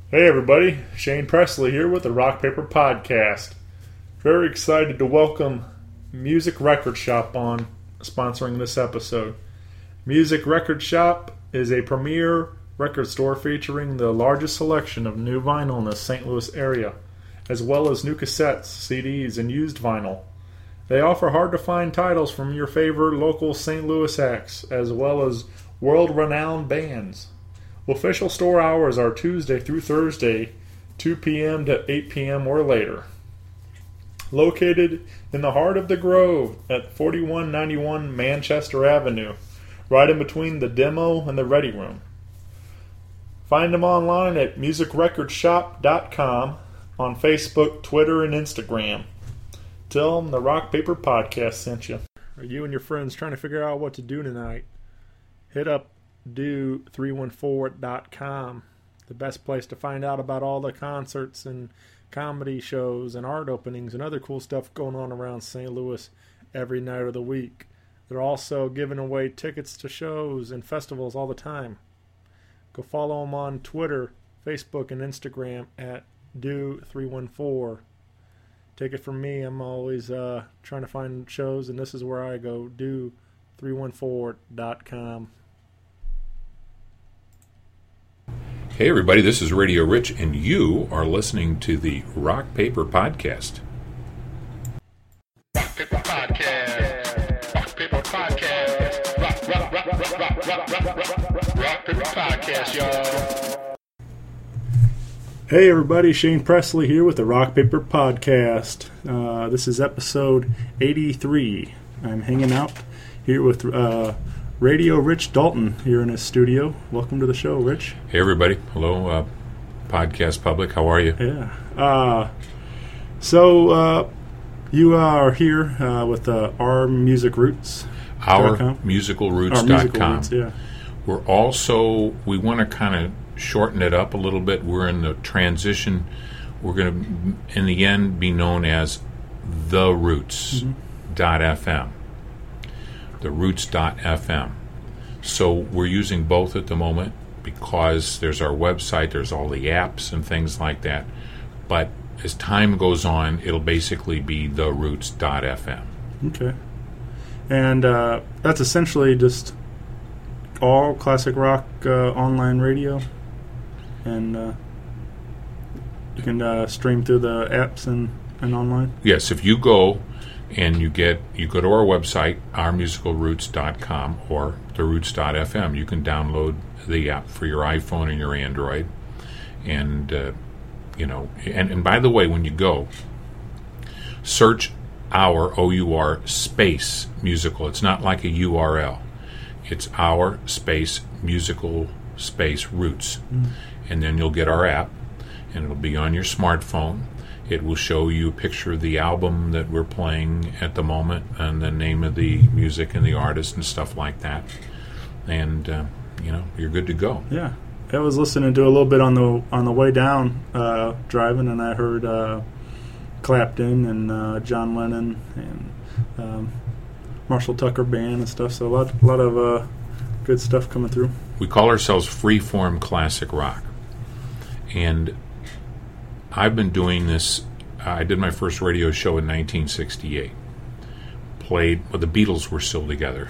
Hey everybody, Shane Presley here with the Rock Paper Podcast. Very excited to welcome Music Record Shop on sponsoring this episode. Music Record Shop is a premier record store featuring the largest selection of new vinyl in the St. Louis area, as well as new cassettes, CDs, and used vinyl. They offer hard-to-find titles from your favorite local St. Louis acts, as well as world-renowned bands. Official store hours are Tuesday through Thursday, 2 p.m. to 8 p.m. or later. Located in the heart of the Grove at 4191 Manchester Avenue, right in between the demo and the ready room. Find them online at musicrecordshop.com, on Facebook, Twitter, and Instagram. Tell them the Rock Paper Podcast sent you. Are you and your friends trying to figure out what to do tonight? Hit up do314.com, the best place to find out about all the concerts and comedy shows and art openings and other cool stuff going on around St. Louis every night of the week. They're also giving away tickets to shows and festivals all the time. Go follow them on Twitter, Facebook, and Instagram at do314. Take it from me, I'm always trying to find shows, and this is where I go, do314.com. Hey everybody, this is Radio Rich, and you are listening to the Rock Paper Podcast. Rock Paper Podcast. Rock Paper Podcast. Rock Paper Podcast, y'all. Hey everybody, Shane Presley here with the Rock Paper Podcast. This is episode 83. I'm hanging out here with Radio Rich Dalton here in his studio. Welcome to the show, Rich. Hey everybody. Hello, podcast public. How are you? Yeah. So you are here with Our Music Roots. OurMusicalRoots.com. Yeah. We're also, we want to kind of shorten it up a little bit. We're in the transition. We're going to, in the end, be known as The Roots.fm. The Roots.fm. So we're using both at the moment because there's our website, there's all the apps and things like that. But as time goes on, it'll basically be The Roots.fm. Okay. And that's essentially just all classic rock online radio. And you can stream through the apps and online? Yes, if you go and you go to our website, ourmusicalroots.com or theroots.fm. You can download the app for your iPhone and your Android. And, and by the way, when you go, search our, O-U-R, space musical. It's not like a URL. It's our space musical space roots. And then you'll get our app, and it'll be on your smartphone. It will show you a picture of the album that we're playing at the moment and the name of the music and the artist and stuff like that. And, you're good to go. Yeah. I was listening to a little bit on the way down driving, and I heard Clapton and John Lennon and Marshall Tucker Band and stuff. So a lot of good stuff coming through. We call ourselves Freeform Classic Rock. And I've been doing this. I did my first radio show in 1968. The Beatles were still together.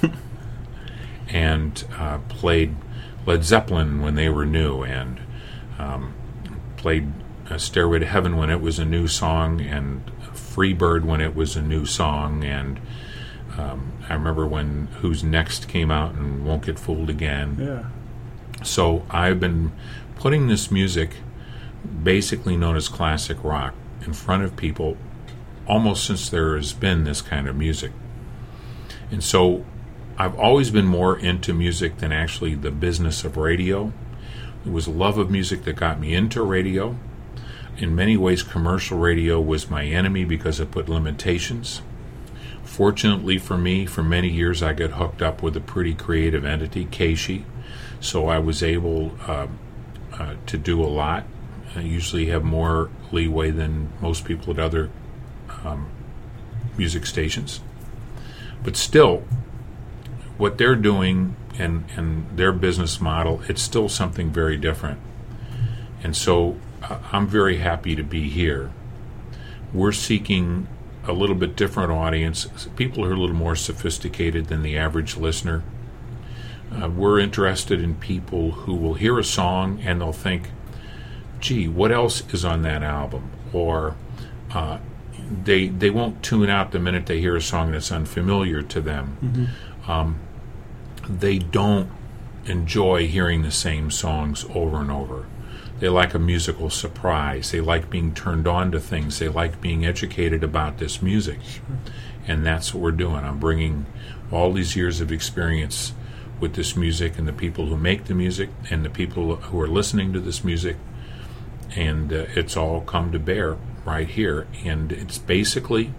And played Led Zeppelin when they were new, and played Stairway to Heaven when it was a new song, and Freebird when it was a new song, and I remember when Who's Next came out and Won't Get Fooled Again. Yeah. So I've been putting this music, basically known as classic rock, in front of people almost since there has been this kind of music. And so I've always been more into music than actually the business of radio. It was a love of music that got me into radio. In many ways, commercial radio was my enemy because it put limitations. Fortunately for me, for many years I got hooked up with a pretty creative entity, Keishi, so I was able to do a lot. I usually have more leeway than most people at other music stations. But still, what they're doing and their business model, it's still something very different. And so I'm very happy to be here. We're seeking a little bit different audience, people who are a little more sophisticated than the average listener. We're interested in people who will hear a song and they'll think, gee, what else is on that album? Or they won't tune out the minute they hear a song that's unfamiliar to them. They don't enjoy hearing the same songs over and over. They like a musical surprise. They like being turned on to things. They like being educated about this music. And that's what we're doing. I'm bringing all these years of experience with this music and the people who make the music and the people who are listening to this music. And it's all come to bear right here. And it's basically,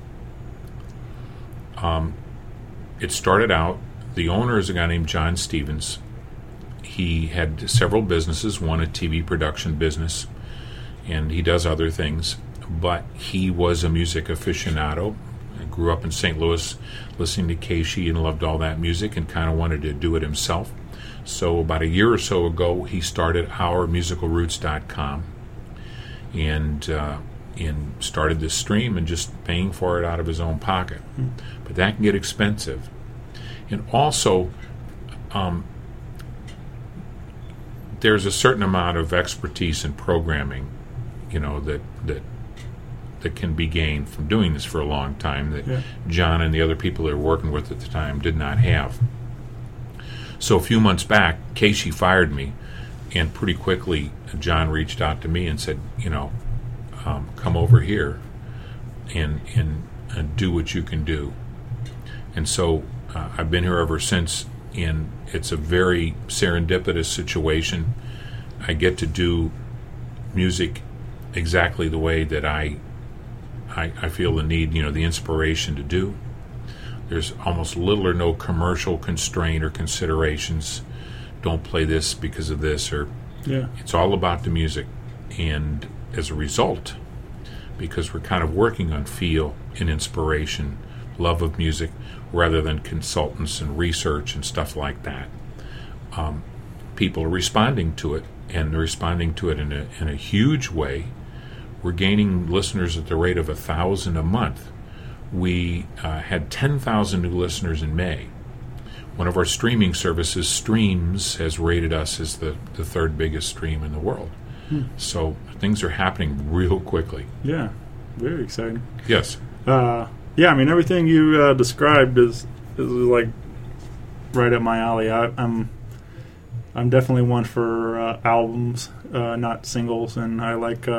it started out, the owner is a guy named John Stevens. He had several businesses, one a TV production business, and he does other things. But he was a music aficionado. I grew up in St. Louis listening to Casey and loved all that music and kind of wanted to do it himself. So about a year or so ago, he started OurMusicalRoots.com and started this stream and just paying for it out of his own pocket. But that can get expensive. And also, there's a certain amount of expertise in programming, that can be gained from doing this for a long time that John and the other people they were working with at the time did not have. So a few months back, Casey fired me, and pretty quickly John reached out to me and said, come over here and do what you can do. And so I've been here ever since, and it's a very serendipitous situation. I get to do music exactly the way that I feel the need, the inspiration to do. There's almost little or no commercial constraint or considerations. Don't play this because of this, or it's all about the music. And as a result, because we're kind of working on feel and inspiration, love of music, rather than consultants and research and stuff like that, people are responding to it, and they're responding to it in a huge way. We're gaining listeners at the rate of 1,000 a month. We had 10,000 new listeners in May. One of our streaming services, Streams, has rated us as the third biggest stream in the world. So things are happening real quickly. Yeah, very exciting. Yes. Everything you described is like right up my alley. I'm definitely one for albums, not singles, and I like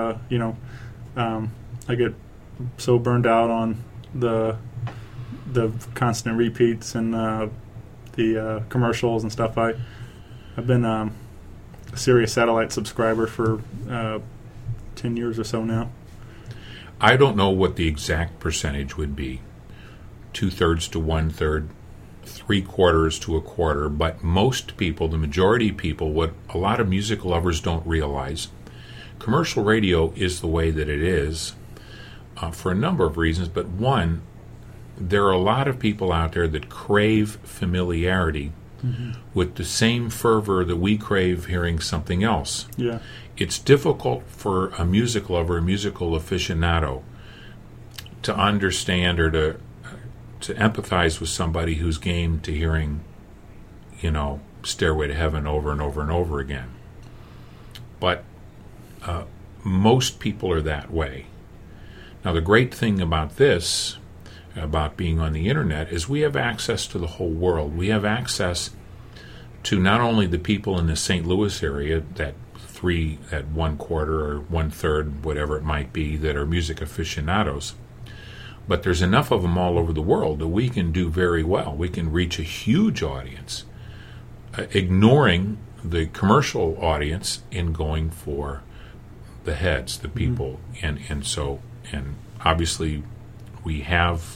I get so burned out on the constant repeats and the commercials and stuff. I've been a Sirius Satellite subscriber for 10 years or so now. I don't know what the exact percentage would be, 2/3 to 1/3, 3/4 to 1/4, but most people, the majority of people, what a lot of music lovers don't realize, commercial radio is the way that it is for a number of reasons, but one, there are a lot of people out there that crave familiarity with the same fervor that we crave hearing something else. Yeah. It's difficult for a music lover, a musical aficionado, to understand or to empathize with somebody who's game to hearing, Stairway to Heaven over and over and over again. But most people are that way. Now, the great thing about this, about being on the internet, is we have access to the whole world. We have access to not only the people in the St. Louis area, that 1/4 or 1/3, whatever it might be, that are music aficionados, but there's enough of them all over the world that we can do very well. We can reach a huge audience, ignoring the commercial audience and going for the heads, the people, and obviously we have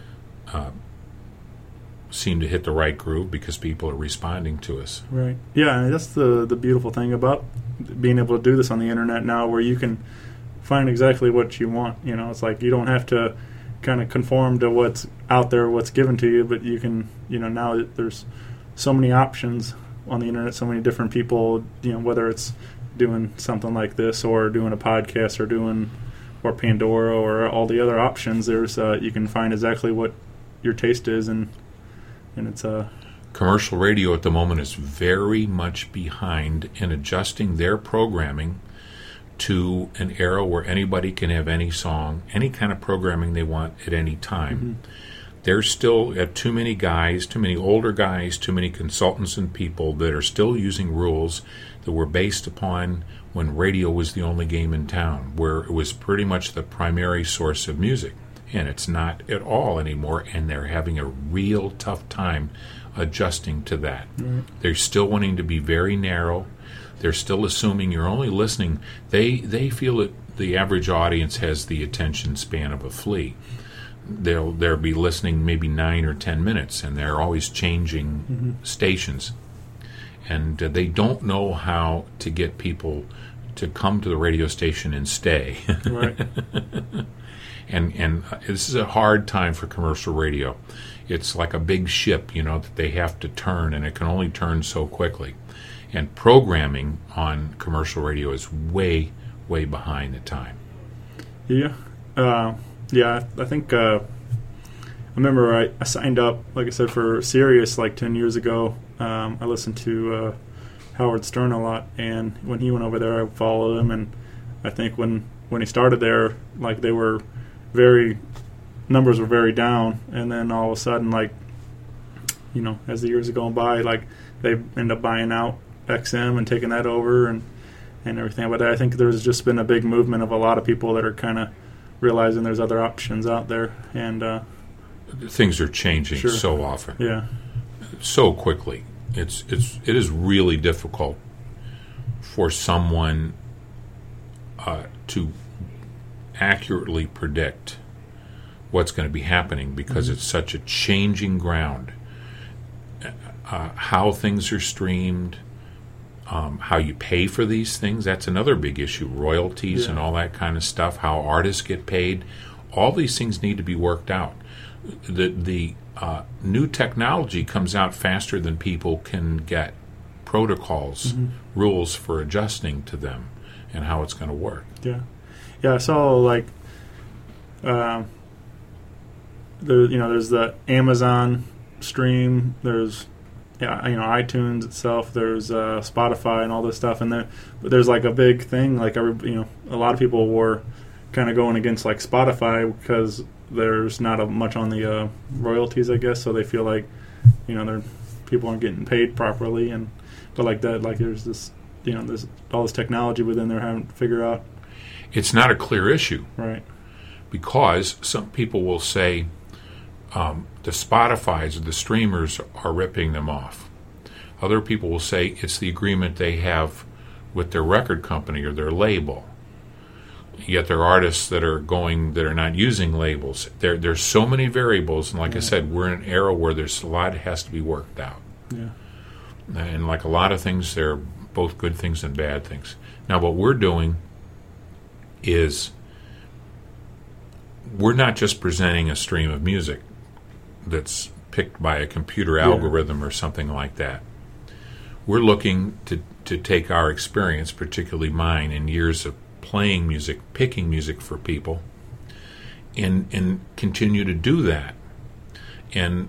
seem to hit the right groove because people are responding to us. Right. Yeah, and that's the beautiful thing about being able to do this on the internet now, where you can find exactly what you want. It's like you don't have to kind of conform to what's out there, what's given to you, but you can, now there's so many options on the internet, so many different people, whether it's doing something like this, or doing a podcast, or Pandora, or all the other options. There's you can find exactly what your taste is, and it's Commercial radio at the moment is very much behind in adjusting their programming to an era where anybody can have any song, any kind of programming they want at any time. Mm-hmm. There's still too many guys, too many older guys, too many consultants and people that are still using rules that were based upon when radio was the only game in town, where it was pretty much the primary source of music. And it's not at all anymore, and they're having a real tough time adjusting to that. Mm-hmm. They're still wanting to be very narrow. They're still assuming you're only listening. They feel that the average audience has the attention span of a flea. They'll be listening maybe 9 or 10 minutes, and they're always changing stations. And they don't know how to get people to come to the radio station and stay. right. And this is a hard time for commercial radio. It's like a big ship, that they have to turn, and it can only turn so quickly. And programming on commercial radio is way, way behind the time. Yeah. I think I remember I signed up, like I said, for Sirius like 10 years ago. I listened to Howard Stern a lot, and when he went over there, I followed him. And I think when he started there, like numbers were very down, and then all of a sudden, like, as the years are going by, like they end up buying out XM and taking that over and everything. But I think there's just been a big movement of a lot of people that are kind of realizing there's other options out there, and things are changing Sure. so often, yeah, so quickly. It is really difficult for someone to accurately predict what's going to be happening, because it's such a changing ground. How things are streamed, how you pay for these things, that's another big issue. Royalties and all that kind of stuff, how artists get paid, all these things need to be worked out. The new technology comes out faster than people can get protocols, rules for adjusting to them, and how it's going to work. Yeah, I saw like there's the Amazon stream. There's iTunes itself. There's Spotify and all this stuff, and but there's like a big thing. Like a lot of people were kind of going against like Spotify because there's not much on the royalties, I guess. So they feel like people aren't getting paid properly, but like that, like there's this there's all this technology within there having to figure out. It's not a clear issue, right? Because some people will say the Spotifys or the streamers are ripping them off. Other people will say it's the agreement they have with their record company or their label. Yet there are artists that are not using labels. There's so many variables, and like I said, we're in an era where there's a lot that has to be worked out. Yeah. And like a lot of things, there are both good things and bad things. Now, what we're doing is we're not just presenting a stream of music that's picked by a computer algorithm or something like that. We're looking to take our experience, particularly mine, in years of playing music, picking music for people, and continue to do that. And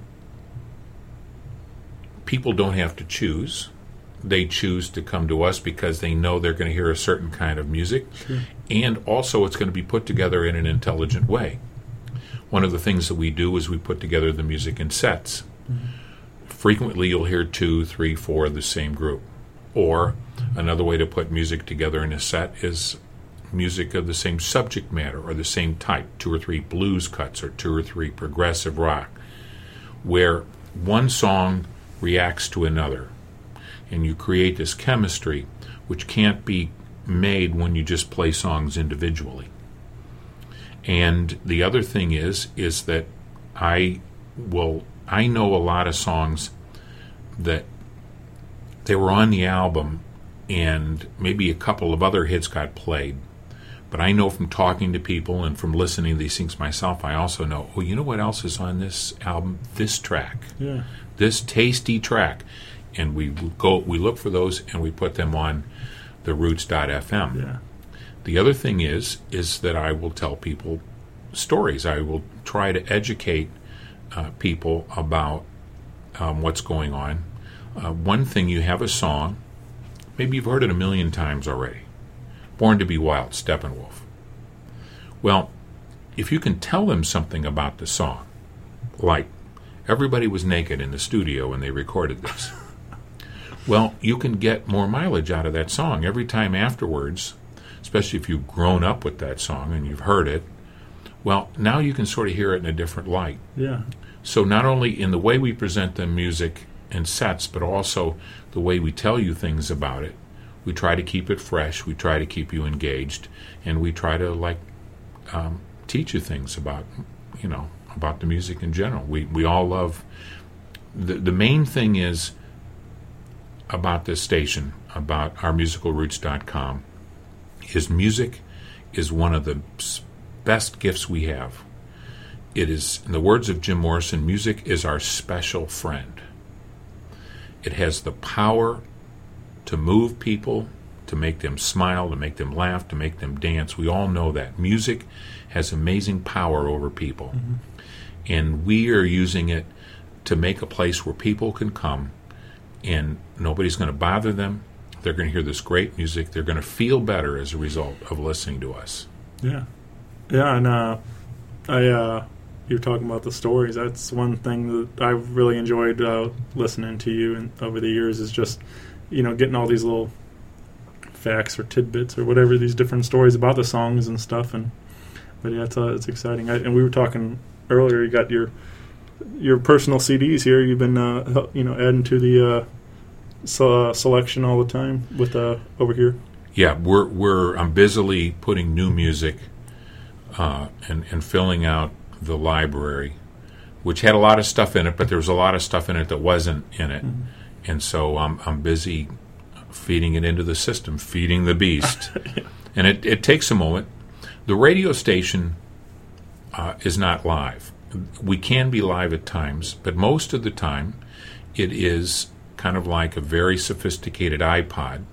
people don't have to choose. They choose to come to us because they know they're going to hear a certain kind of music, and also it's going to be put together in an intelligent way. One of the things that we do is we put together the music in sets. Frequently you'll hear 2, 3, 4 of the same group. Or another way to put music together in a set is music of the same subject matter or the same type, 2 or 3 blues cuts or 2 or 3 progressive rock, where one song reacts to another. And you create this chemistry which can't be made when you just play songs individually. And the other thing is that I know a lot of songs that they were on the album and maybe a couple of other hits got played. But I know from talking to people and from listening to these things myself, I also know, you know what else is on this album? This track. Yeah. This tasty track. And we look for those and we put them on theroots.fm. Yeah. The other thing is that I will tell people stories. I will try to educate people about what's going on. One thing, you have a song, maybe you've heard it a million times already, Born to be Wild, Steppenwolf. Well, if you can tell them something about the song, like everybody was naked in the studio when they recorded this, well, you can get more mileage out of that song every time afterwards, especially if you've grown up with that song and you've heard it. Well, now you can sort of hear it in a different light. Yeah. So not only in the way we present the music and sets, but also the way we tell you things about it. We try to keep it fresh. We try to keep you engaged, and we try to teach you things about about the music in general. We all love the main thing is about this station, about ourmusicalroots.com, is music is one of the best gifts we have. It is, in the words of Jim Morrison, music is our special friend. It has the power to move people, to make them smile, to make them laugh, to make them dance. We all know that. Music has amazing power over people. Mm-hmm. And we are using it to make a place where people can come and nobody's going to bother them. They're going to hear this great music. They're going to feel better as a result of listening to us. Yeah. Yeah, and you were talking about the stories. That's one thing that I've really enjoyed listening to you and over the years is just, getting all these little facts or tidbits or whatever, these different stories about the songs and stuff. But yeah, it's exciting. And we were talking earlier. You got your personal CDs here. You've been adding to the selection all the time with over here. Yeah, I'm busily putting new music and filling out the library, which had a lot of stuff in it, but there was a lot of stuff in it that wasn't in it. Mm-hmm. And so I'm busy feeding it into the system, feeding the beast. Yeah. And it takes a moment. The radio station is not live. We can be live at times, but most of the time it is kind of like a very sophisticated iPod.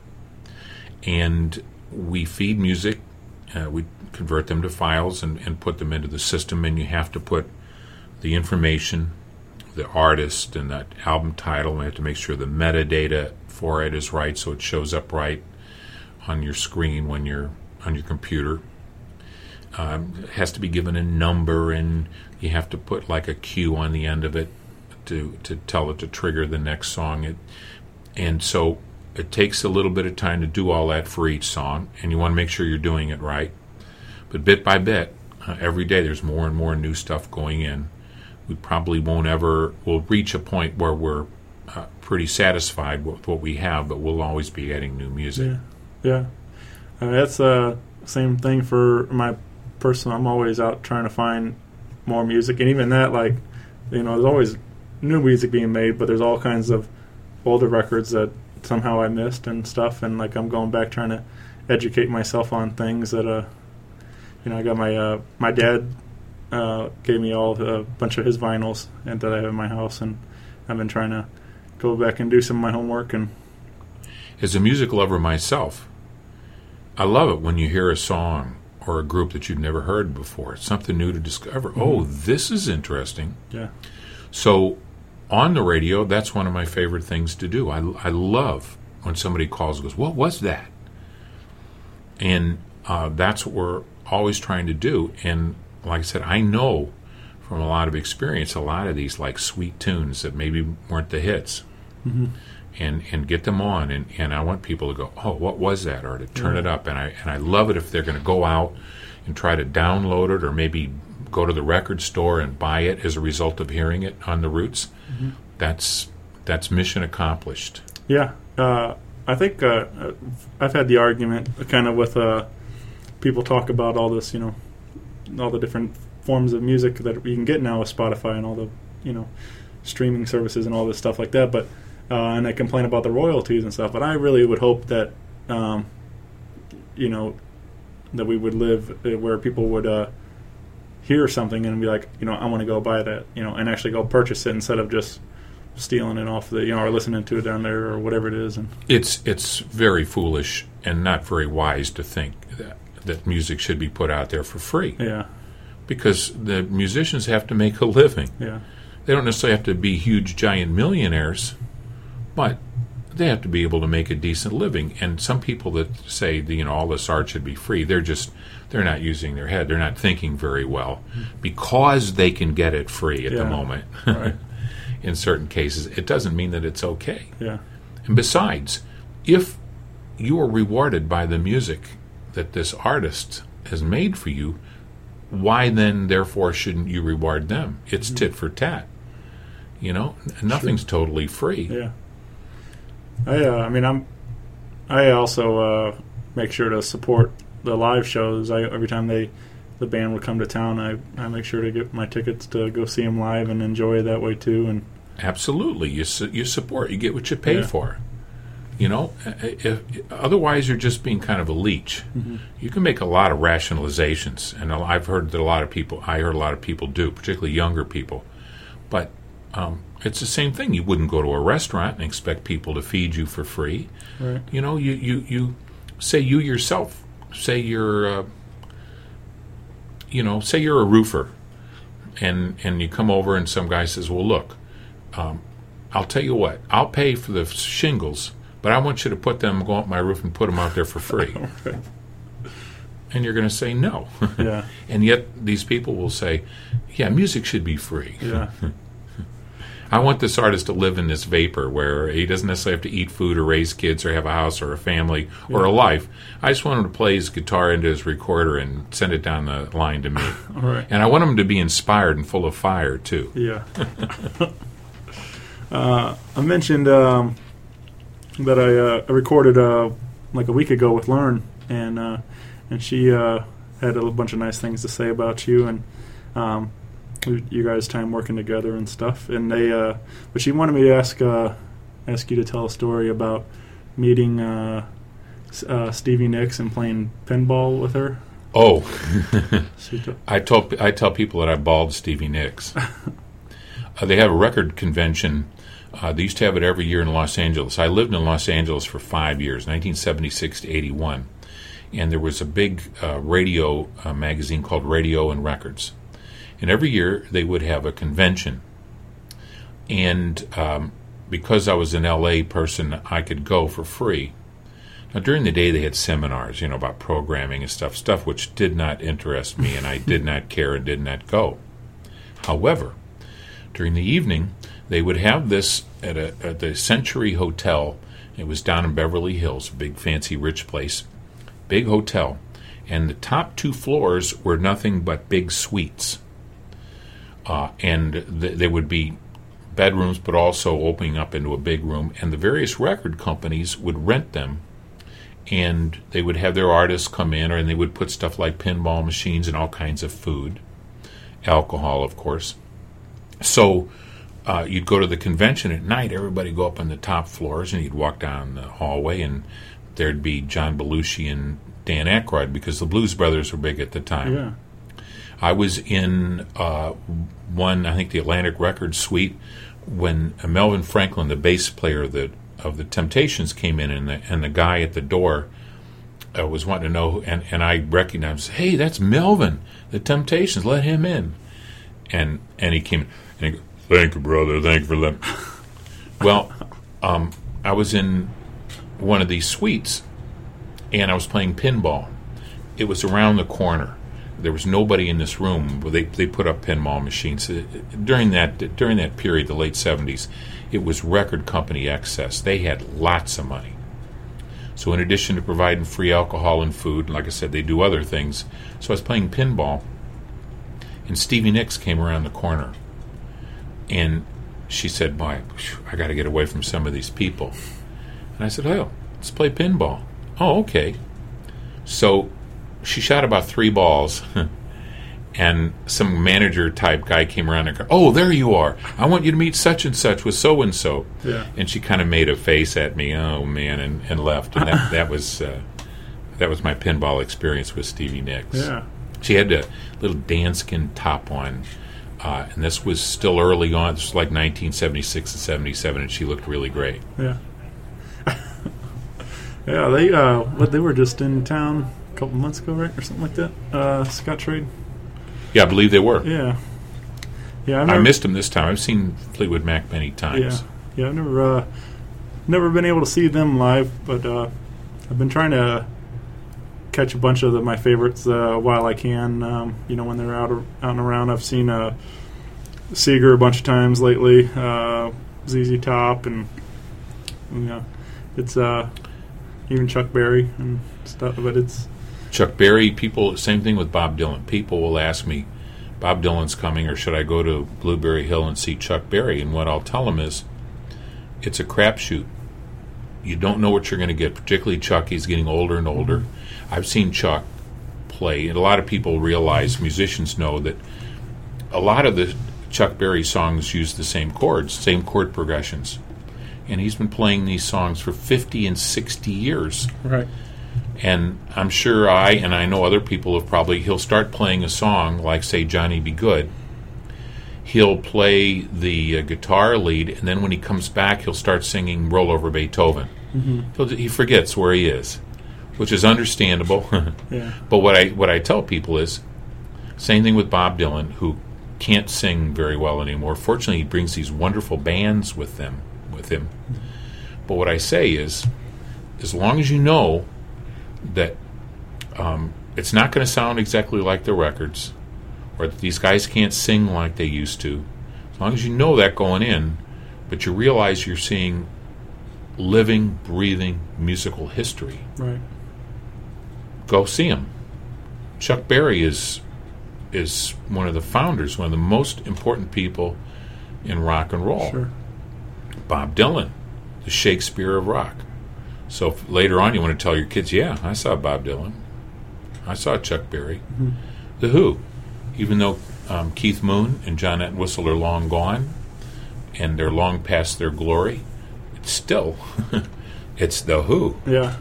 And we feed music, we convert them to files and put them into the system, and you have to put the information, the artist, and that album title. We have to make sure the metadata for it is right so it shows up right on your screen when you're on your computer. It has to be given a number, and you have to put like a cue on the end of it to tell it to trigger the next song. And so it takes a little bit of time to do all that for each song, and you want to make sure you're doing it right. But bit by bit, every day there's more and more new stuff going in. We probably we'll reach a point where we're pretty satisfied with what we have, but we'll always be adding new music. Yeah. That's the same thing for my personal. I'm always out trying to find more music, and even that, there's always new music being made, but there's all kinds of older records that somehow I missed and stuff, and I'm going back trying to educate myself on things that I got my dad gave me a bunch of his vinyls and that I have in my house, and I've been trying to go back and do some of my homework. And as a music lover myself, I love it when you hear a song or a group that you've never heard before. It's something new to discover. Mm-hmm. Oh, this is interesting. Yeah. So on the radio, that's one of my favorite things to do. I love when somebody calls and goes, "What was that?" And that's what we're always trying to do. And like I said, I know from a lot of experience, a lot of these sweet tunes that maybe weren't the hits, mm-hmm. and get them on. And I want people to go, "Oh, what was that?" or to turn it up. And I love it if they're going to go out and try to download it, or maybe go to the record store and buy it as a result of hearing it on the Roots. Mm-hmm. That's mission accomplished. Yeah. I think I've had the argument kind of with people talk about all this, all the different forms of music that you can get now with Spotify and all the, streaming services and all this stuff like that. But and they complain about the royalties and stuff. But I really would hope that, that we would live where people would hear something and be like, I want to go buy that, and actually go purchase it instead of just stealing it off the, or listening to it down there or whatever it is. And It's very foolish and not very wise to think that music should be put out there for free. yeah, Because the musicians have to make a living. yeah, They don't necessarily have to be huge, giant millionaires, but they have to be able to make a decent living. And some people that say, all this art should be free, they're not using their head. They're not thinking very well because they can get it free at the Yeah. moment. right, In certain cases, it doesn't mean that it's okay. yeah, And besides, if you are rewarded by the music that this artist has made for you, why then, therefore, shouldn't you reward them? It's tit for tat. Nothing's totally free. yeah. I also make sure to support the live shows. Every time the band would come to town, I make sure to get my tickets to go see them live and enjoy it that way too. And Absolutely. You support. You get what you pay Yeah. for. Otherwise you're just being kind of a leech. Mm-hmm. You can make a lot of rationalizations, and I heard a lot of people do, particularly younger people. But it's the same thing. You wouldn't go to a restaurant and expect people to feed you for free. right, You say you yourself, say you're a roofer, and you come over and some guy says, well, look, I'll tell you what, I'll pay for the shingles, but I want you to go up my roof and put them out there for free. right. And you're going to say no. Yeah, And yet these people will say, yeah, music should be free. yeah, I want this artist to live in this vapor where he doesn't necessarily have to eat food or raise kids or have a house or a family or a life. I just want him to play his guitar into his recorder and send it down the line to me. all right, And I want him to be inspired and full of fire, too. yeah. I mentioned that I recorded like a week ago with Lauren, and she had a bunch of nice things to say about you and you guys' time working together and stuff. And but she wanted me to ask you to tell a story about meeting Stevie Nicks and playing pinball with her. Oh, She t- I tell people that I balled Stevie Nicks. They have a record convention. They used to have it every year in Los Angeles. I lived in Los Angeles for 5 years, 1976 to 81. And there was a big radio magazine called Radio and Records. And every year they would have a convention. And because I was an L.A. person, I could go for free. Now, during the day they had seminars, about programming and stuff which did not interest me, and I did not care and did not go. However, during the evening, they would have this at the Century Hotel. It was down in Beverly Hills, a big, fancy, rich place. Big hotel. And the top 2 floors were nothing but big suites. And there would be bedrooms, but also opening up into a big room. And the various record companies would rent them. And they would have their artists come in, and they would put stuff like pinball machines and all kinds of food. Alcohol, of course. So you'd go to the convention at night, everybody go up on the top floors, and you'd walk down the hallway, and there'd be John Belushi and Dan Aykroyd, because the Blues Brothers were big at the time. yeah, I was in one, I think the Atlantic Records suite, when Melvin Franklin, the bass player of the Temptations, came in, and the guy at the door was wanting to know, and I recognized, hey, that's Melvin, the Temptations, let him in. And he came in, and he goes, thank you, brother, thank you for letting. Well, I was in one of these suites, and I was playing pinball. It was around the corner. There was nobody in this room. They put up pinball machines. During that period, the late 70s, it was record company excess. They had lots of money. So in addition to providing free alcohol and food, and like I said, they do other things. So I was playing pinball, and Stevie Nicks came around the corner. And she said, boy, I got to get away from some of these people. And I said, oh, let's play pinball. Oh, okay. So she shot about 3 balls, and some manager-type guy came around and go, oh, there you are. I want you to meet such and such with so-and-so. yeah. And she kind of made a face at me, oh, man, and left. And that was my pinball experience with Stevie Nicks. Yeah. She had a little danskin top on, And this was still early on. This was like 1976 and 77, and she looked really great. Yeah. Yeah, they were just in town a couple months ago, right, or something like that. Scottrade. Yeah, I believe they were. Yeah. Yeah, I missed them this time. I've seen Fleetwood Mac many times. Yeah. I've never been able to see them live, but I've been trying to catch a bunch of my favorites while I can. When they're out and around. I've seen Seeger a bunch of times lately. ZZ Top, and it's even Chuck Berry and stuff. But it's Chuck Berry. People. Same thing with Bob Dylan. People will ask me, Bob Dylan's coming, or should I go to Blueberry Hill and see Chuck Berry? And what I'll tell them is, it's a crapshoot. You don't know what you're going to get, particularly Chuck. He's getting older and older. I've seen Chuck play, and a lot of people realize, musicians know, that a lot of the Chuck Berry songs use the same chords, same chord progressions. And he's been playing these songs for 50 and 60 years. right. And I'm sure I know other people have he'll start playing a song like, say, Johnny Be Good. He'll play the guitar lead, and then when he comes back, he'll start singing Roll Over Beethoven. Mm-hmm. He forgets where he is, which is understandable. Yeah. But what I tell people is, same thing with Bob Dylan, who can't sing very well anymore. Fortunately, he brings these wonderful bands with him. But what I say is, as long as you know that it's not going to sound exactly like the records, or that these guys can't sing like they used to, as long as you know that going in, but you realize you're seeing living, breathing musical history, Right. go see him. Chuck Berry is one of the founders, one of the most important people in rock and roll. Sure. Bob Dylan, the Shakespeare of rock. So if later on you want to tell your kids, yeah, I saw Bob Dylan. I saw Chuck Berry. Mm-hmm. The Who, even though Keith Moon and John Entwistle are long gone and they're long past their glory, it's still, it's The Who. Yeah.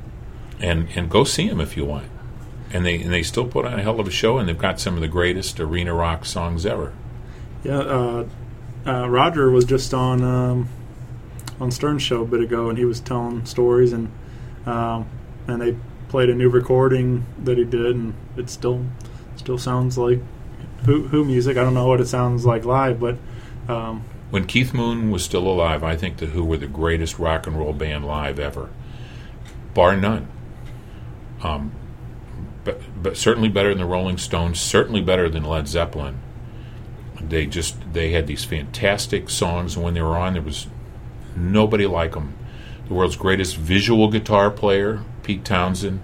And go see them if you want. And they still put on a hell of a show, and they've got some of the greatest arena rock songs ever. Yeah. Roger was just on Stern's show a bit ago, and he was telling stories, and they played a new recording that he did, and it still sounds like Who music. I don't know what it sounds like live, but when Keith Moon was still alive, I think the Who were the greatest rock and roll band live ever, bar none. But certainly better than the Rolling Stones, certainly better than Led Zeppelin. They had these fantastic songs, and when they were on, there was nobody like them. The world's greatest visual guitar player, Pete Townsend,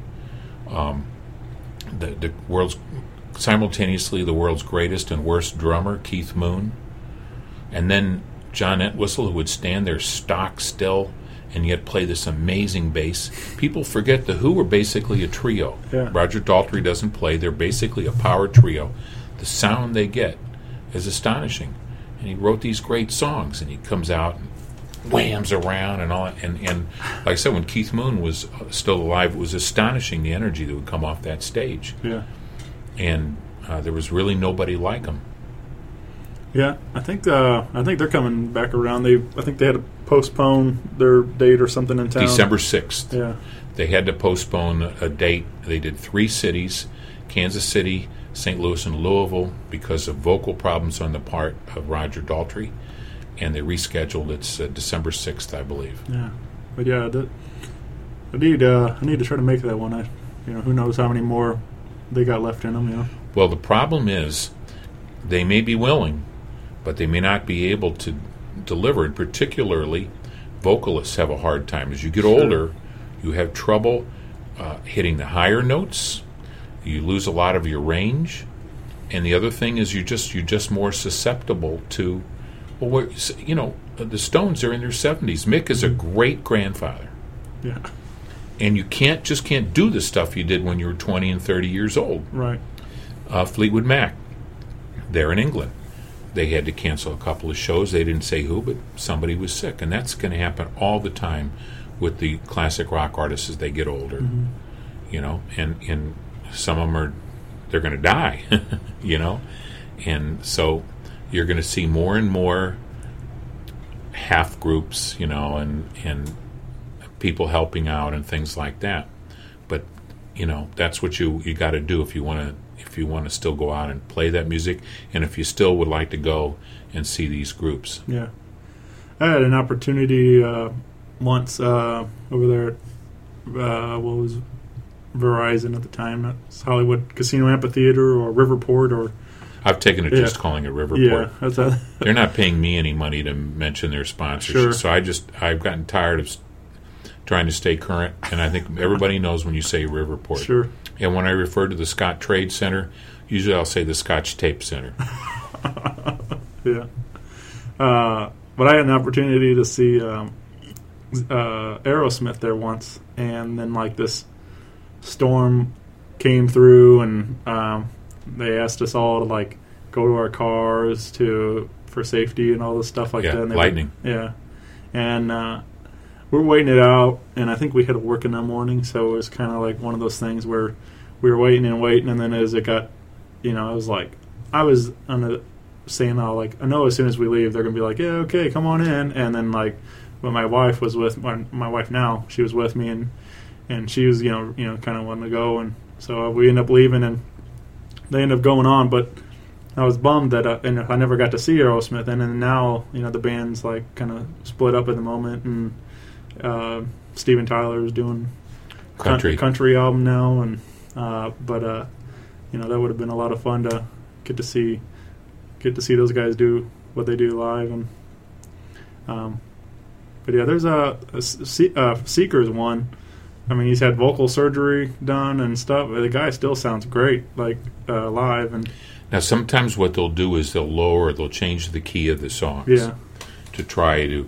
simultaneously the world's greatest and worst drummer, Keith Moon, and then John Entwistle, who would stand there stock still and yet play this amazing bass. People forget the Who were basically a trio. Yeah. Roger Daltrey doesn't play. They're basically a power trio. The sound they get is astonishing. And he wrote these great songs, and he comes out and whams around and all. And like I said, when Keith Moon was still alive, it was astonishing the energy that would come off that stage. Yeah. And there was really nobody like him. Yeah, I think they're coming back around. I think they had to postpone their date or something in town. December 6th. Yeah. They had to postpone a date. They did 3 cities, Kansas City, St. Louis, and Louisville, because of vocal problems on the part of Roger Daltrey, and they rescheduled. It's December 6th, I believe. Yeah, but yeah, I need to try to make that one. Who knows how many more they got left in them. Well, the problem is they may be willing, but they may not be able to deliver it. Particularly, vocalists have a hard time. As you get older, you have trouble hitting the higher notes. You lose a lot of your range, and the other thing is you're just more susceptible to. Well, the Stones are in their 70s. Mick is a great grandfather. Yeah. And you can't do the stuff you did when you were 20 and 30 years old. Right. Fleetwood Mac, they're in England. They had to cancel a couple of shows. They didn't say who, but somebody was sick. And that's going to happen all the time with the classic rock artists as they get older. Mm-hmm. And some of them they're going to die, And so you're going to see more and more half groups, and people helping out and things like that. But that's what you got to do if you want to still go out and play that music, and if you still would like to go and see these groups. Yeah, I had an opportunity once over there at what was Verizon at the time. That's Hollywood Casino Amphitheater or Riverport or. I've taken it just calling it Riverport. Yeah, they're not paying me any money to mention their sponsorship, so I've gotten tired of trying to stay current, and I think everybody knows when you say Riverport. Sure. And when I refer to the Scott Trade Center, usually I'll say the Scotch Tape Center. Yeah. But I had an opportunity to see Aerosmith there once, and then this storm came through, and they asked us all to go to our cars for safety and all this stuff like that. And lightning. And we're waiting it out, and I think we had to work in the morning, so it was kind of like one of those things where we were waiting, and then as it got, I was saying, I know as soon as we leave, they're going to be like, yeah, okay, come on in, and then when my wife was with my wife now, she was with me, and she was kind of wanting to go, and so we ended up leaving, and they ended up going on, but I was bummed that and I never got to see Aerosmith, and then now the band's kind of split up at the moment, and Steven Tyler is doing country album now, and but that would have been a lot of fun to get to see those guys do what they do live, and but yeah, there's a Seekers one. I mean, he's had vocal surgery done and stuff. The guy still sounds great, live. And now, sometimes what they'll do is they'll change the key of the songs. Yeah. To try to.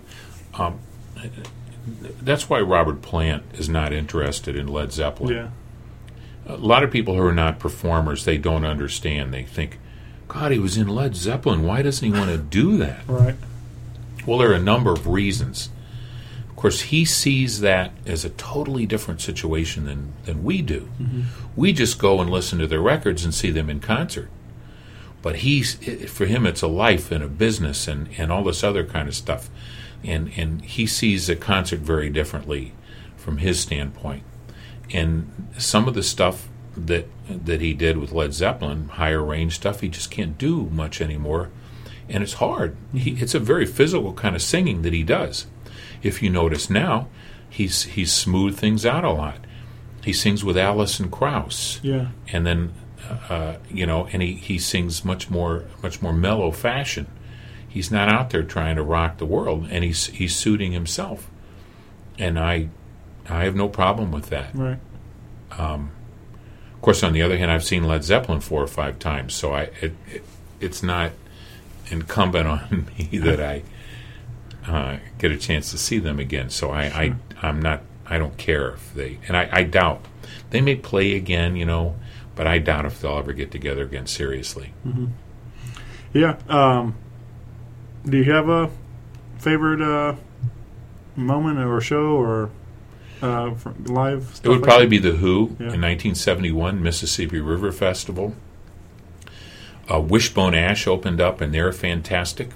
That's why Robert Plant is not interested in Led Zeppelin. Yeah. A lot of people who are not performers, they don't understand. They think, God, he was in Led Zeppelin. Why doesn't he want to do that? Right. Well, there are a number of reasons. Of course, he sees that as a totally different situation than we do. Mm-hmm. We just go and listen to their records and see them in concert. But for him, it's a life and a business and all this other kind of stuff. And he sees a concert very differently from his standpoint. And some of the stuff that he did with Led Zeppelin, higher range stuff, he just can't do much anymore. And it's hard. It's a very physical kind of singing that he does. If you notice now, he's smoothed things out a lot. He sings with Alison Krauss. Yeah. And then, and he sings much more mellow fashion. He's not out there trying to rock the world, and he's suiting himself. And I have no problem with that. Right. Of course, on the other hand, I've seen Led Zeppelin 4 or 5 times, so it's not incumbent on me that I get a chance to see them again. So I don't care if they, and I doubt they may play again, but I doubt if they'll ever get together again seriously. Mm-hmm. Yeah. Do you have a favorite moment or show or live stuff? It would probably be The Who Yeah. in 1971, Mississippi River Festival. Wishbone Ash opened up, and they're fantastic.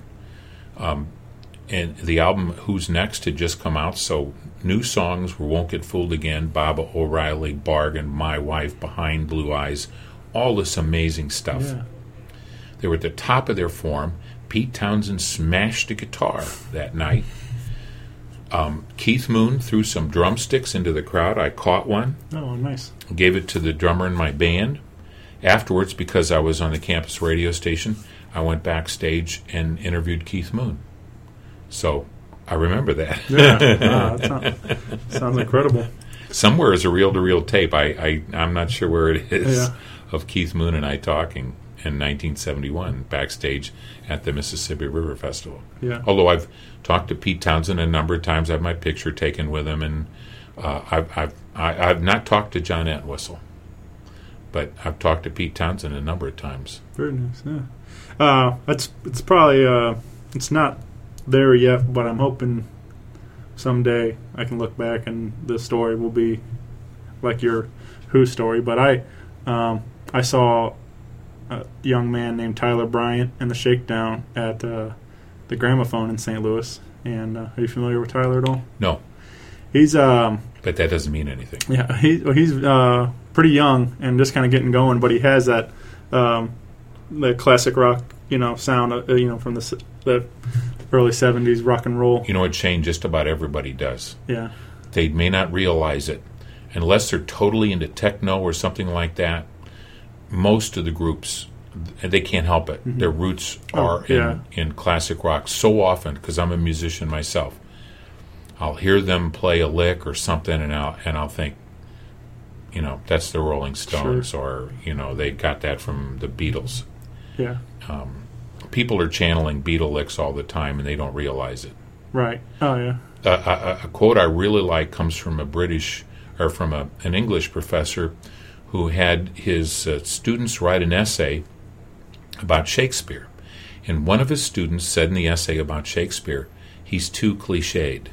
And the album Who's Next had just come out, so new songs were Won't Get Fooled Again, Baba O'Reilly, Bargain, My Wife, Behind Blue Eyes, all this amazing stuff. Yeah. They were at the top of their form. Pete Townsend smashed a guitar that night. Keith Moon threw some drumsticks into the crowd. I caught one. Oh, nice. Gave it to the drummer in my band. Afterwards, because I was on the campus radio station, I went backstage and interviewed Keith Moon. So I remember that. Yeah, that sounds incredible. Somewhere is a reel-to-reel tape. I'm not sure where it is, Yeah. of Keith Moon and I talking in 1971 backstage at the Mississippi River Festival. Yeah. Although I've talked to Pete Townsend a number of times, I have my picture taken with him, and I've not talked to John Entwistle, but I've talked to Pete Townsend a number of times. Very nice. Yeah. It's probably it's not there yet, but I'm hoping someday I can look back and the story will be like your Who story. But I saw a young man named Tyler Bryant and the Shakedown at the Gramophone in St. Louis. And are you familiar with Tyler at all? No. He's But that doesn't mean anything. yeah, he's pretty young and just kind of getting going, but he has that the classic rock, sound, from the early 70s rock and roll. You know what, Shane? Just about everybody does. Yeah. They may not realize it. Unless they're totally into techno or something like that, most of the groups, they can't help it. Mm-hmm. Their roots Oh, are yeah. in classic rock so often, because I'm a musician myself. I'll hear them play a lick or something, and I'll think, that's the Rolling Stones, Sure. or, they got that from the Beatles. Yeah. People are channeling Beatle licks all the time, and they don't realize it. Right. Oh, yeah. A quote I really like comes from an English professor who had his students write an essay about Shakespeare. And one of his students said in the essay about Shakespeare, he's too cliched.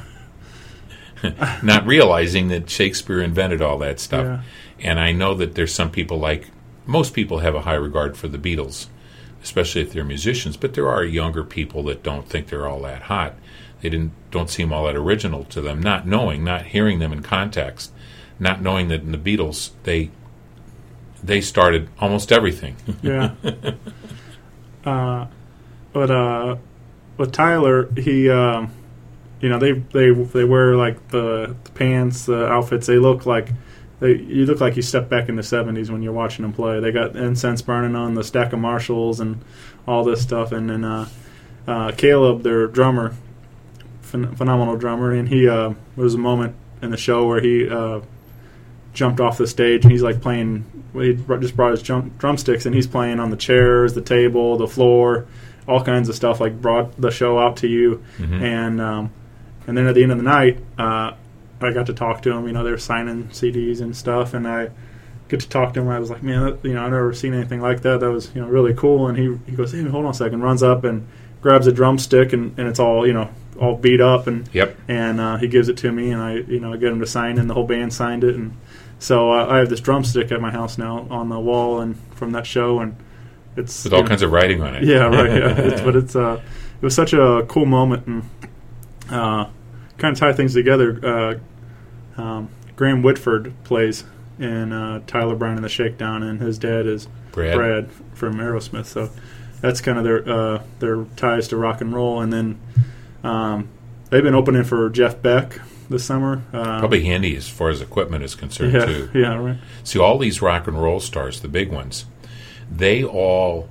Not realizing that Shakespeare invented all that stuff. Yeah. And I know that there's some people, most people have a high regard for the Beatles, especially if they're musicians, but there are younger people that don't think they're all that hot. They don't seem all that original to them, not hearing them in context, not knowing that in the Beatles they started almost everything. Yeah. But with Tyler, he, they wear like the pants, the outfits. They look like you look like you stepped back in the 70s when you're watching them play. They got incense burning on the stack of Marshalls and all this stuff. And then Caleb, their drummer, phenomenal drummer, and he there was a moment in the show where he jumped off the stage and he's like playing. He just brought his drumsticks and he's playing on the chairs, the table, the floor, all kinds of stuff. Like brought the show out to you, Mm-hmm. And then at the end of the night, I got to talk to him. They were signing CDs and stuff, and I get to talk to him. I was like, man, I've never seen anything like that. That was really cool. And he goes, hey, hold on a second, runs up and grabs a drumstick, and it's all all beat up, and Yep. and he gives it to me, and I get him to sign it, and the whole band signed it, and so I have this drumstick at my house now on the wall, and from that show, and it's With all kinds of writing on it. yeah, right. Yeah. It was such a cool moment, and kind of tie things together. Graham Whitford plays in Tyler Bryant and the Shakedown, and his dad is Brad from Aerosmith. So that's kind of their ties to rock and roll. And then they've been opening for Jeff Beck this summer. Probably handy as far as equipment is concerned, yeah, too. yeah, right. See, all these rock and roll stars, the big ones, they all,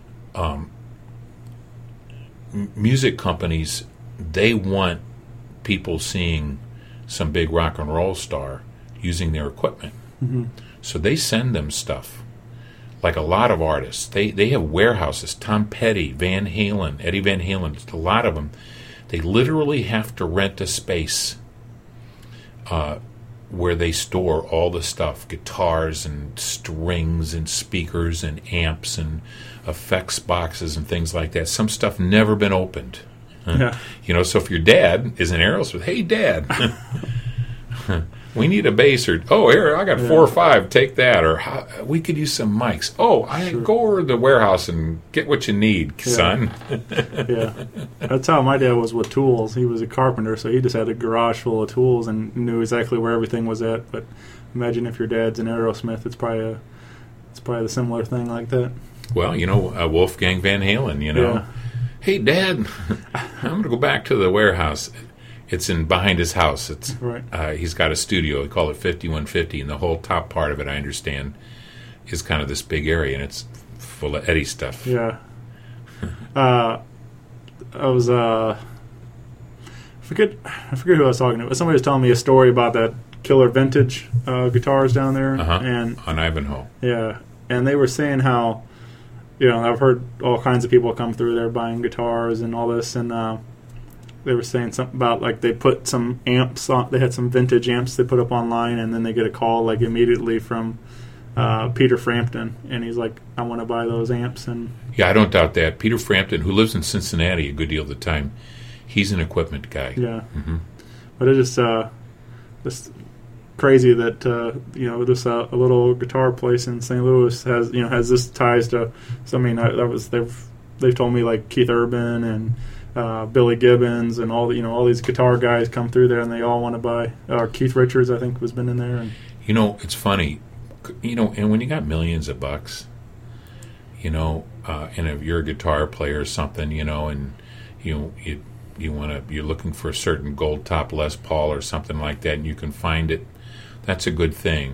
music companies, they want people seeing some big rock and roll star using their equipment. Mm-hmm. So they send them stuff. Like a lot of artists, they have warehouses. Tom Petty, Van Halen, Eddie Van Halen, a lot of them. They literally have to rent a space where they store all the stuff, guitars and strings and speakers and amps and effects boxes and things like that. Some stuff never been opened. Yeah. So if your dad is in Aerosmith, hey, Dad, we need a bass, or, here, I got 4 or 5, take that, or we could use some mics. Go over to the warehouse and get what you need, son. Yeah. That's how my dad was with tools. He was a carpenter, so he just had a garage full of tools and knew exactly where everything was at. But imagine if your dad's in Aerosmith, it's probably a similar thing like that. Well, Wolfgang Van Halen, Yeah. Hey, Dad, I'm going to go back to the warehouse. It's behind his house. It's Right. He's got a studio. We call it 5150, and the whole top part of it, I understand, is kind of this big area, and it's full of Eddie stuff. Yeah. I was I forget who I was talking to, but somebody was telling me a story about that killer vintage guitars down there, and On Ivanhoe. yeah, and they were saying how, I've heard all kinds of people come through there buying guitars and all this, and they were saying something about like they put some amps on. They had some vintage amps they put up online, and then they get a call like immediately from Peter Frampton, and he's like, "I want to buy those amps." And Yeah, I don't doubt that. Peter Frampton, who lives in Cincinnati a good deal of the time, he's an equipment guy. yeah, Mm-hmm. but it just crazy that just a little guitar place in St. Louis has this ties to. So I mean, they've told me like Keith Urban and Billy Gibbons and all these guitar guys come through there and they all want to buy. Keith Richards, I think, has been in there. And it's funny, and when you got millions of bucks, and if you're a guitar player or something, and you're looking for a certain gold top Les Paul or something like that, and you can find it, that's a good thing.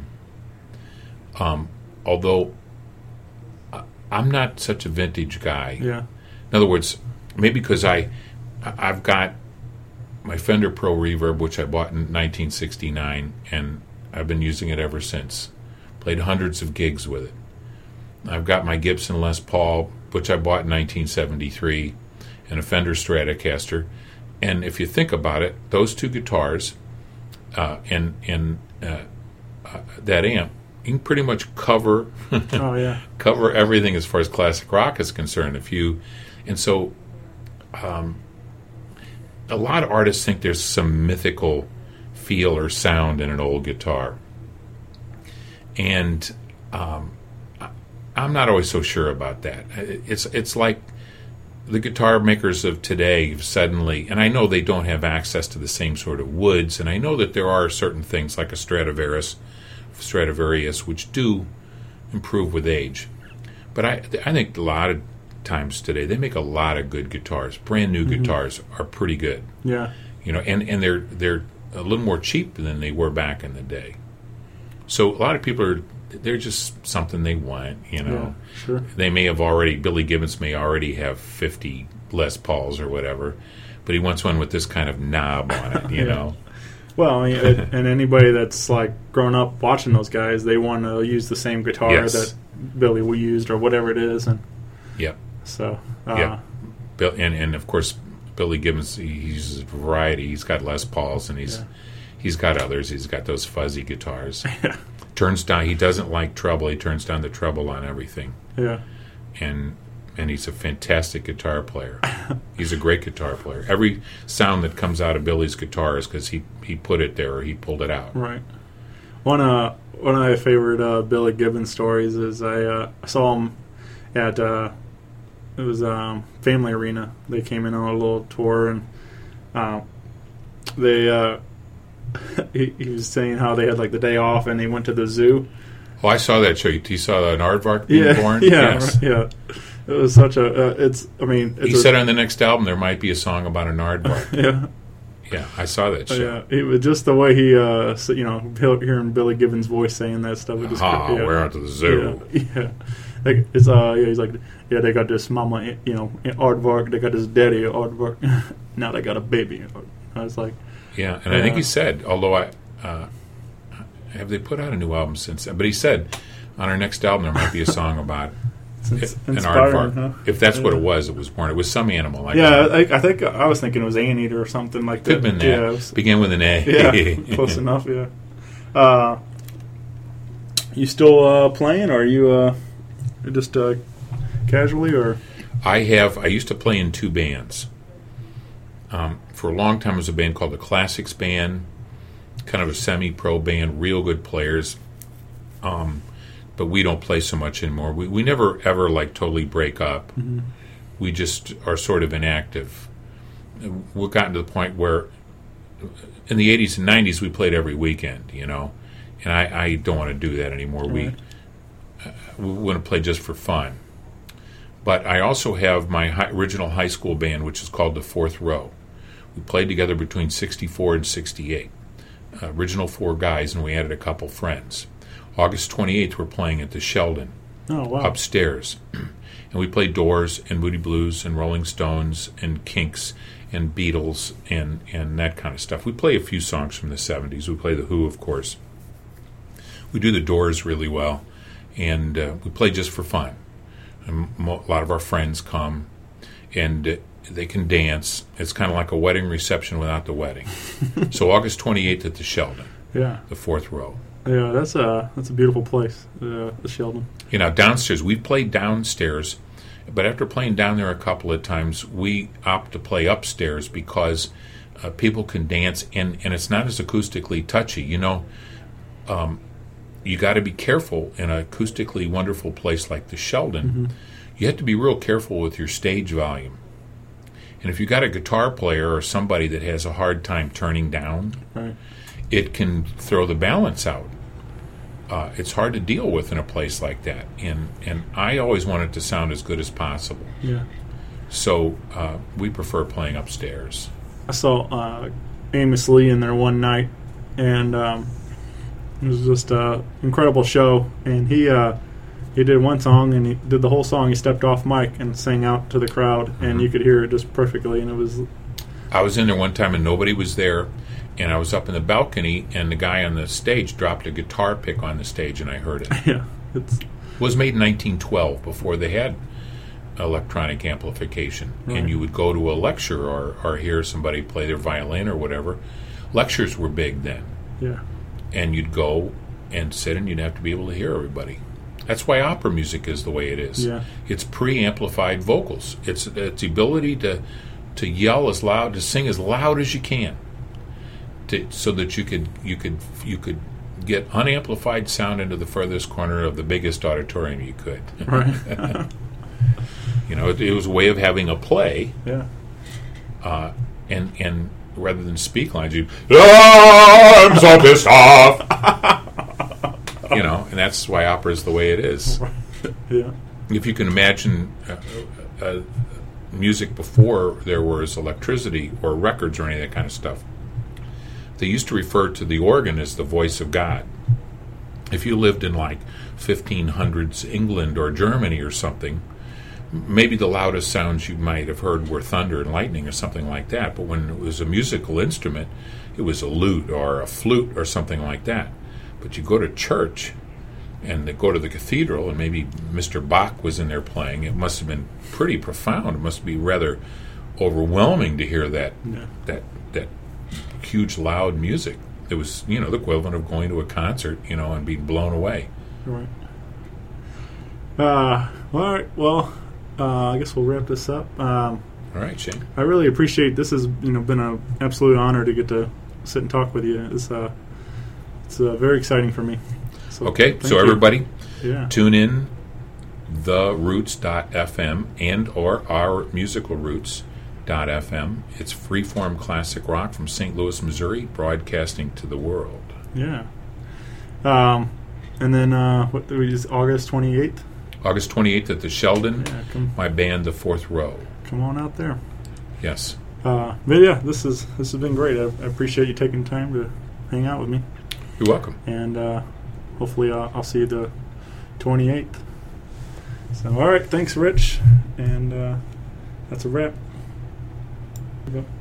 Although I'm not such a vintage guy. Yeah. In other words, maybe because I've got my Fender Pro Reverb, which I bought in 1969, and I've been using it ever since. Played hundreds of gigs with it. I've got my Gibson Les Paul, which I bought in 1973, and a Fender Stratocaster. And if you think about it, those two guitars and that amp, you can pretty much cover cover everything as far as classic rock is concerned. A lot of artists think there's some mythical feel or sound in an old guitar, and I'm not always so sure about that. It's like the guitar makers of today suddenly, and I know they don't have access to the same sort of woods, and I know that there are certain things like a Stradivarius, which do improve with age. But I think a lot of times today they make a lot of good guitars. Brand new guitars are pretty good. Yeah. And they're a little more cheap than they were back in the day. So a lot of people they're just something they want, Yeah, sure. They may have Billy Gibbons may already have 50 Les Pauls or whatever, but he wants one with this kind of knob on it, you know. Well, I mean, and anybody that's like grown up watching those guys, they want to use the same guitar that Billy used or whatever it is, and so and of course Billy Gibbons, he uses a variety. He's got Les Pauls and he's got others. He's got those fuzzy guitars. Turns down. He doesn't like treble. He turns down the treble on everything. Yeah, and he's a fantastic guitar player. He's a great guitar player. Every sound that comes out of Billy's guitar is because he put it there or he pulled it out. Right. One of my favorite Billy Gibbons stories is I saw him at it was Family Arena. They came in on a little tour and they he was saying how they had like the day off and they went to the zoo. Oh, I saw that show. You saw an aardvark being born? Yes. Yeah. It was such a. He said on the next album there might be a song about an aardvark. Yeah. Yeah, I saw that show. Yeah, it was just the way he, hearing Billy Gibbons' voice saying that stuff. We're out to the zoo. Yeah. Like, he's like, they got this mama, aardvark. They got this daddy, aardvark. Now they got a baby. I was like, yeah, and I think he said, although have they put out a new album since then? But he said on our next album there might be a song about an aardvark. Huh? If that's what it was born. It was some animal. Like I think I was thinking it was anteater or something like that. Could have been that. Yeah, Began with an A. Yeah, close enough. Yeah. You still playing, or are you just casually, or? I used to play in two bands. For a long time, it was a band called the Classics Band, kind of a semi-pro band, real good players. But we don't play so much anymore. We never ever totally break up. Mm-hmm. We just are sort of inactive. We've gotten to the point where in the 80s and 90s we played every weekend, and I don't want to do that anymore. Right. We want to play just for fun. But I also have my original high school band, which is called the Fourth Row. We played together between 64 and 68. Original four guys, and we added a couple friends. August 28th, we're playing at the Sheldon upstairs. And we play Doors and Moody Blues and Rolling Stones and Kinks and Beatles and that kind of stuff. We play a few songs from the 70s. We play The Who, of course. We do the Doors really well. And we play just for fun. And a lot of our friends come, and they can dance. It's kind of like a wedding reception without the wedding. So August 28th at the Sheldon, the Fourth Row. Yeah, that's a beautiful place, the Sheldon. Downstairs, we played downstairs, but after playing down there a couple of times, we opt to play upstairs because people can dance, and it's not as acoustically touchy. you got to be careful in an acoustically wonderful place like the Sheldon. You have to be real careful with your stage volume. And if you got a guitar player or somebody that has a hard time turning down, Right. it can throw the balance out. It's hard to deal with in a place like that. And I always want it to sound as good as possible. Yeah. So we prefer playing upstairs. I saw Amos Lee in there one night, and it was just an incredible show. And he did one song, and he did the whole song. He stepped off mic and sang out to the crowd, and you could hear it just perfectly. And it was... I was in there one time and nobody was there, and I was up in the balcony, and the guy on the stage dropped a guitar pick on the stage, and I heard it. Yeah. It's... It was made in 1912, before they had electronic amplification. Right. And you would go to a lecture or hear somebody play their violin or whatever. Lectures were big then. Yeah. And you'd go and sit, and you'd have to be able to hear everybody. That's why opera music is the way it is. Yeah. It's pre-amplified vocals. It's the ability to yell as loud, to sing as loud as you can, so that you could get unamplified sound into the furthest corner of the biggest auditorium you could. Right. You know, it was a way of having a play, Yeah. and rather than speak lines, you I'm so pissed off. You know, and that's why opera is the way it is. Yeah. If you can imagine music before there was electricity or records or any of that kind of stuff, they used to refer to the organ as the voice of God. If you lived in like 1500s England or Germany or something, maybe the loudest sounds you might have heard were thunder and lightning or something like that. But when it was a musical instrument, it was a lute or a flute or something like that. But you go to church and they go to the cathedral, and maybe Mr. Bach was in there playing. It must have been pretty profound. It must be rather overwhelming to hear that that huge, loud music. It was, the equivalent of going to a concert, and being blown away. Right. All right. Well, I guess we'll wrap this up. All right, Shane. I really appreciate this. Has been an absolute honor to get to sit and talk with you. It's very exciting for me. Okay, so you. everybody, tune in theroots.fm and or ourmusicalroots.fm. It's freeform classic rock from St. Louis, Missouri, broadcasting to the world. Yeah. And then what do we just August 28th? August 28th at the Sheldon. Yeah, my band, The Fourth Row. Come on out there. Yes. But yeah, this has been great. I appreciate you taking time to hang out with me. You're welcome. And hopefully I'll see you the 28th. So all right, thanks, Rich. And that's a wrap.